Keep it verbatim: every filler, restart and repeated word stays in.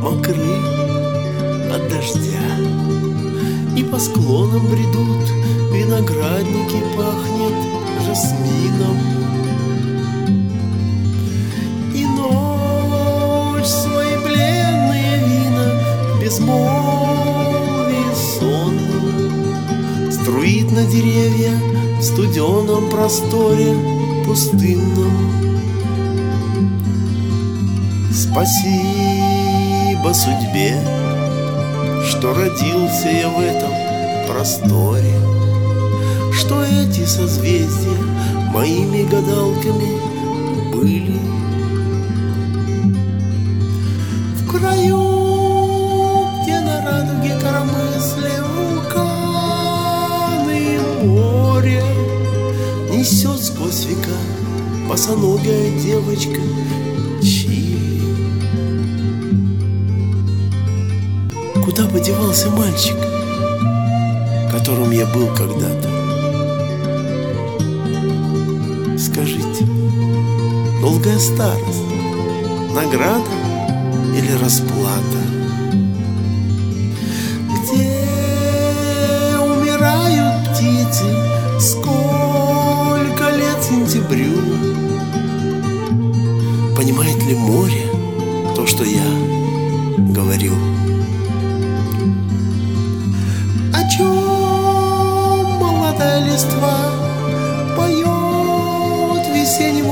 мокры от дождя, и по склонам бредут виноградники, пахнет жасмином. И ночь свои бледные вина в безмолвии сонном струит на деревья в студеном просторе пустынном. Спасибо судьбе, что родился я в этом просторе, что эти созвездия моими гадалками были. В краю, где на радуге коромысле вулканы и море, несет сквозь века босоногая девочка Чили. Куда подевался мальчик, которым я был когда-то? Скажите, долгая старость, награда или расплата? Где умирают птицы, сколько лет сентябрю? Понимает ли море то, что я говорю? О чем молодая листва поет весенним